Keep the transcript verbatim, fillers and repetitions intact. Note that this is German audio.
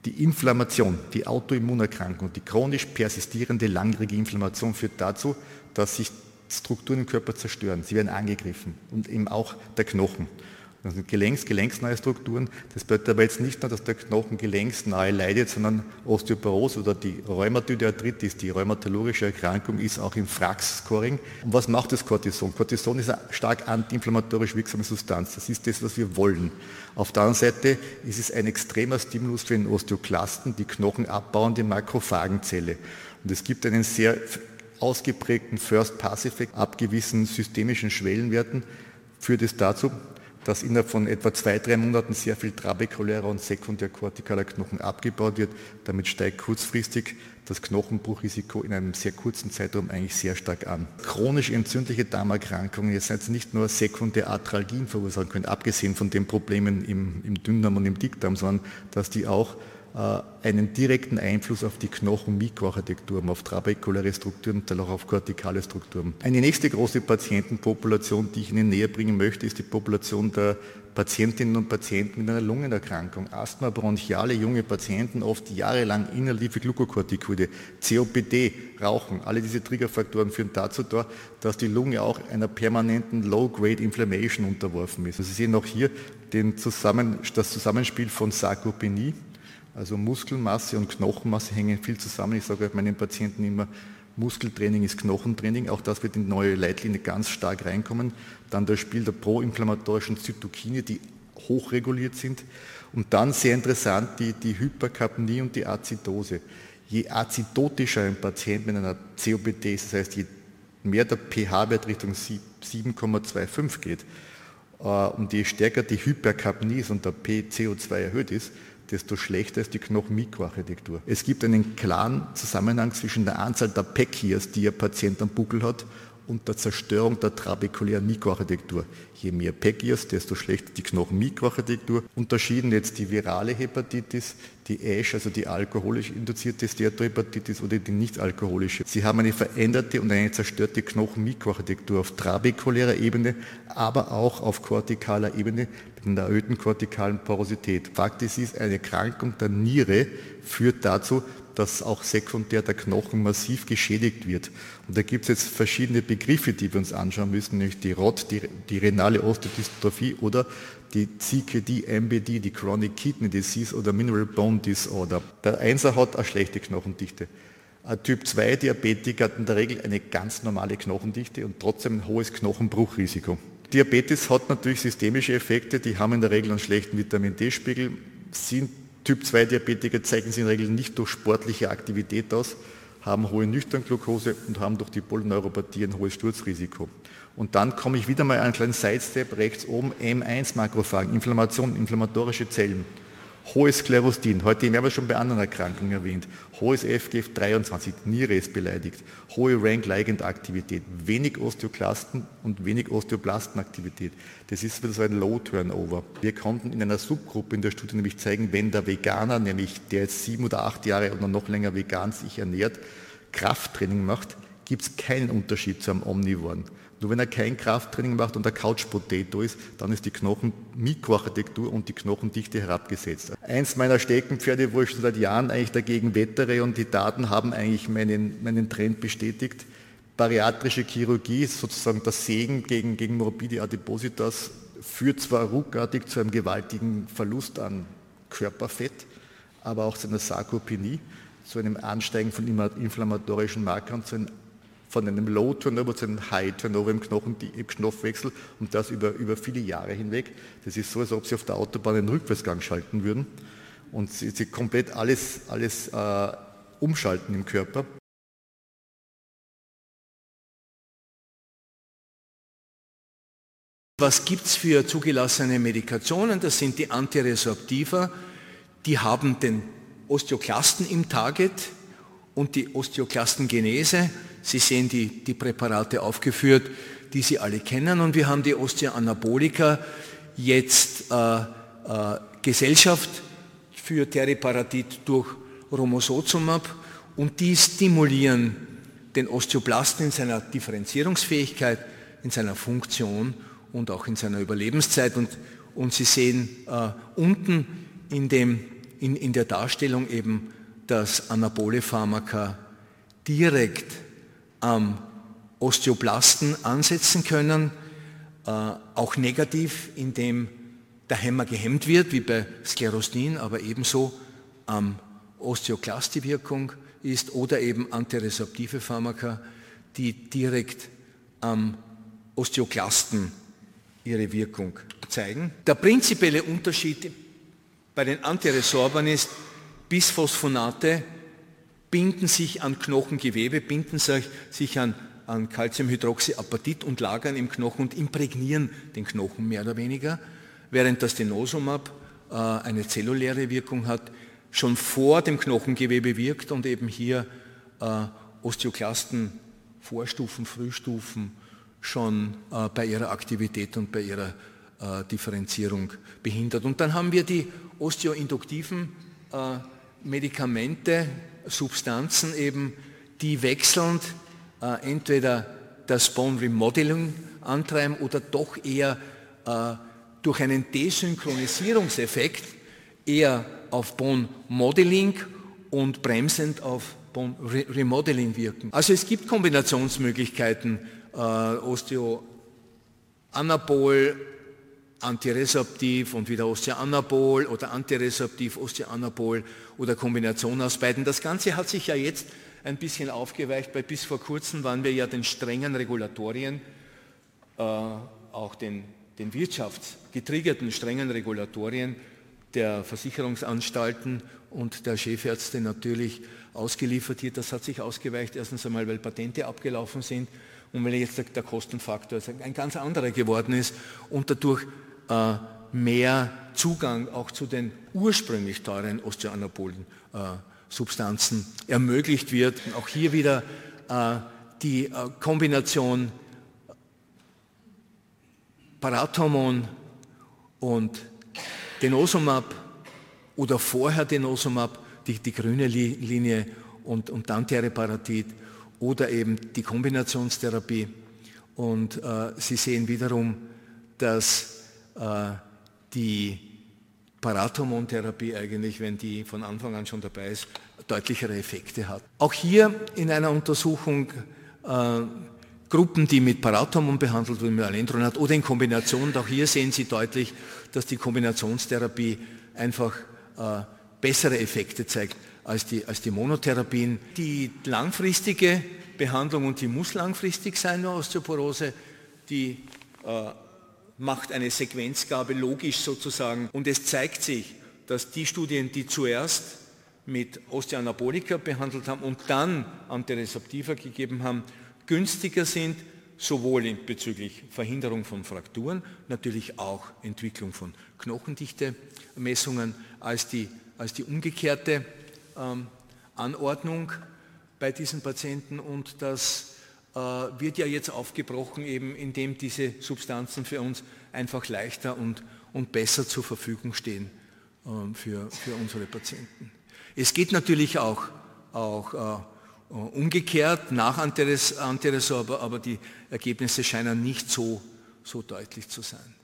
Die Inflammation, die Autoimmunerkrankung, die chronisch persistierende langjährige Inflammation führt dazu, dass sich Strukturen im Körper zerstören. Sie werden angegriffen und eben auch der Knochen. Das sind Gelenks, gelenksnahe Strukturen. Das bedeutet aber jetzt nicht nur, dass der Knochen gelenksnahe leidet, sondern Osteoporose oder die Rheumatoide Arthritis, die rheumatologische Erkrankung, ist auch im Frax-Scoring. Und was macht das Cortison? Cortison ist eine stark antiinflammatorisch wirksame Substanz. Das ist das, was wir wollen. Auf der anderen Seite ist es ein extremer Stimulus für den Osteoklasten, die knochenabbauende Makrofagenzelle. Und es gibt einen sehr ausgeprägten First-Pass-Effekt ab gewissen systemischen Schwellenwerten, führt es dazu, dass innerhalb von etwa zwei, drei Monaten sehr viel trabekulärer und sekundärkortikaler Knochen abgebaut wird. Damit steigt kurzfristig das Knochenbruchrisiko in einem sehr kurzen Zeitraum eigentlich sehr stark an. Chronisch entzündliche Darmerkrankungen jetzt also nicht nur Sekundärarthralgien verursachen können, abgesehen von den Problemen im, im Dünndarm und im Dickdarm, sondern dass die auch einen direkten Einfluss auf die Knochenmikroarchitektur haben, auf trabekuläre Strukturen und dann auch auf kortikale Strukturen. Eine nächste große Patientenpopulation, die ich Ihnen näher bringen möchte, ist die Population der Patientinnen und Patienten mit einer Lungenerkrankung. Asthma, bronchiale, junge Patienten, oft jahrelang inhalative Glukokortikoide, C O P D, Rauchen. Alle diese Triggerfaktoren führen dazu, dass die Lunge auch einer permanenten Low-Grade Inflammation unterworfen ist. Also Sie sehen auch hier den Zusammen, das Zusammenspiel von Sarkopenie, also Muskelmasse und Knochenmasse hängen viel zusammen. Ich sage meinen Patienten immer, Muskeltraining ist Knochentraining. Auch das wird in die neue Leitlinie ganz stark reinkommen. Dann das Spiel der proinflammatorischen Zytokine, die hochreguliert sind. Und dann sehr interessant die, die Hyperkapnie und die Azidose. Je azidotischer ein Patient mit einer C O P D ist, das heißt, je mehr der pH-Wert Richtung sieben Komma fünfundzwanzig geht und je stärker die Hyperkapnie ist und der P C O zwei erhöht ist, desto schlechter ist die Knochenmikroarchitektur. Es gibt einen klaren Zusammenhang zwischen der Anzahl der Packiers, die Ihr Patient am Buckel hat, und der Zerstörung der trabekulären Mikroarchitektur. Je mehr Packiers, desto schlechter die Knochenmikroarchitektur. Unterschieden jetzt die virale Hepatitis, die A S H, also die alkoholisch induzierte Steatohepatitis oder die nicht alkoholische. Sie haben eine veränderte und eine zerstörte Knochenmikroarchitektur auf trabekulärer Ebene, aber auch auf kortikaler Ebene mit einer erhöhten kortikalen Porosität. Fakt ist, eine Erkrankung der Niere führt dazu, dass auch sekundär der Knochen massiv geschädigt wird. Und da gibt es jetzt verschiedene Begriffe, die wir uns anschauen müssen, nämlich die R O D, die, die renale Osteodystrophie oder die C K D M B D, die Chronic Kidney Disease oder Mineral Bone Disorder. Der Einser hat eine schlechte Knochendichte. Ein Typ zwei Diabetiker hat in der Regel eine ganz normale Knochendichte und trotzdem ein hohes Knochenbruchrisiko. Diabetes hat natürlich systemische Effekte, die haben in der Regel einen schlechten Vitamin D-Spiegel, sind Typ zwei Diabetiker zeigen sich in der Regel nicht durch sportliche Aktivität aus, haben hohe Nüchternglucose und haben durch die Polyneuropathie ein hohes Sturzrisiko. Und dann komme ich wieder mal einen kleinen Sidestep rechts oben, M eins Makrophagen, Inflammation, inflammatorische Zellen. Hohes Sklerostin, heute haben wir schon bei anderen Erkrankungen erwähnt. Hohes F G F dreiundzwanzig, Niere ist beleidigt. Hohe Rank-Ligand-Aktivität, wenig Osteoklasten und wenig Osteoplastenaktivität. Das ist wieder so ein Low-Turnover. Wir konnten in einer Subgruppe in der Studie nämlich zeigen, wenn der Veganer, nämlich der jetzt sieben oder acht Jahre oder noch länger vegan sich ernährt, Krafttraining macht, gibt es keinen Unterschied zu einem Omnivoren. Nur wenn er kein Krafttraining macht und der Couch-Potato ist, dann ist die Knochenmikroarchitektur und die Knochendichte herabgesetzt. Eins meiner Steckenpferde, wo ich schon seit Jahren eigentlich dagegen wettere und die Daten haben eigentlich meinen, meinen Trend bestätigt, bariatrische Chirurgie, sozusagen das Segen gegen, gegen morbide Adipositas, führt zwar ruckartig zu einem gewaltigen Verlust an Körperfett, aber auch zu einer Sarkopenie, zu einem Ansteigen von inflammatorischen Markern, zu einem von einem Low-Turnover zu einem High-Turnover im Knochen, im Knopfwechsel und das über, über viele Jahre hinweg. Das ist so, als ob Sie auf der Autobahn einen Rückwärtsgang schalten würden und Sie, Sie komplett alles, alles äh, umschalten im Körper. Was gibt es für zugelassene Medikationen? Das sind die Antiresorptiva. Die haben den Osteoklasten im Target und die Osteoklastengenese. Sie sehen die, die Präparate aufgeführt, die Sie alle kennen. Und wir haben die Osteoanabolika, jetzt äh, äh, Gesellschaft für Teriparatid durch Romosozumab. Und die stimulieren den Osteoplasten in seiner Differenzierungsfähigkeit, in seiner Funktion und auch in seiner Überlebenszeit. Und, und Sie sehen äh, unten in dem, in, in der Darstellung eben, dass anabole Pharmaka direkt am Osteoblasten ansetzen können, äh, auch negativ, indem der Hämmer gehemmt wird, wie bei Sklerostin, aber ebenso am Osteoklast die Wirkung ist, oder eben antiresorptive Pharmaka, die direkt am Osteoklasten ihre Wirkung zeigen. Der prinzipielle Unterschied bei den Antiresorbern ist, Bisphosphonate binden sich an Knochengewebe, binden sich, sich an, an Calciumhydroxyapatit und lagern im Knochen und imprägnieren den Knochen mehr oder weniger, während das Denosumab äh, eine zelluläre Wirkung hat, schon vor dem Knochengewebe wirkt und eben hier äh, Osteoklasten, Vorstufen, Frühstufen schon äh, bei ihrer Aktivität und bei ihrer äh, Differenzierung behindert. Und dann haben wir die osteoinduktiven äh, Medikamente, Substanzen eben, die wechselnd äh, entweder das Bone Remodeling antreiben oder doch eher äh, durch einen Desynchronisierungseffekt eher auf Bone Modeling und bremsend auf Bone Re Remodeling wirken. Also es gibt Kombinationsmöglichkeiten, äh, Osteoanabol, antiresorptiv und wieder Osteoanabol oder antiresorptiv, Osteoanabol oder Kombination aus beiden. Das Ganze hat sich ja jetzt ein bisschen aufgeweicht, weil bis vor kurzem waren wir ja den strengen Regulatorien, äh, auch den, den wirtschaftsgetriggerten strengen Regulatorien der Versicherungsanstalten und der Chefärzte natürlich ausgeliefert hier. Das hat sich ausgeweicht, erstens einmal, weil Patente abgelaufen sind und weil jetzt der, der Kostenfaktor ein ganz anderer geworden ist und dadurch äh, mehr Zugang auch zu den ursprünglich teuren Osteoanabolen äh, Substanzen ermöglicht wird. Auch hier wieder äh, die äh, Kombination Parathormon und Denosumab oder vorher Denosumab, die, die grüne Linie und, und dann Teriparatid oder eben die Kombinationstherapie. Und äh, Sie sehen wiederum, dass äh, die Parathormontherapie eigentlich, wenn die von Anfang an schon dabei ist, deutlichere Effekte hat. Auch hier in einer Untersuchung äh, Gruppen, die mit Parathormon behandelt wurden, mit Alendronat oder in Kombination, und auch hier sehen Sie deutlich, dass die Kombinationstherapie einfach äh, bessere Effekte zeigt als die, als die Monotherapien. Die langfristige Behandlung, und die muss langfristig sein, nur Osteoporose, die äh, macht eine Sequenzgabe logisch sozusagen, und es zeigt sich, dass die Studien, die zuerst mit Osteoanabolika behandelt haben und dann Antiresorptiva gegeben haben, günstiger sind, sowohl bezüglich Verhinderung von Frakturen, natürlich auch Entwicklung von Knochendichte-Messungen, als die, als die umgekehrte ähm, Anordnung bei diesen Patienten. Und das äh, wird ja jetzt aufgebrochen, eben indem diese Substanzen für uns einfach leichter und, und besser zur Verfügung stehen äh, für, für unsere Patienten. Es geht natürlich auch, auch äh, umgekehrt nach Antiresorber, aber die Ergebnisse scheinen nicht so, so deutlich zu sein.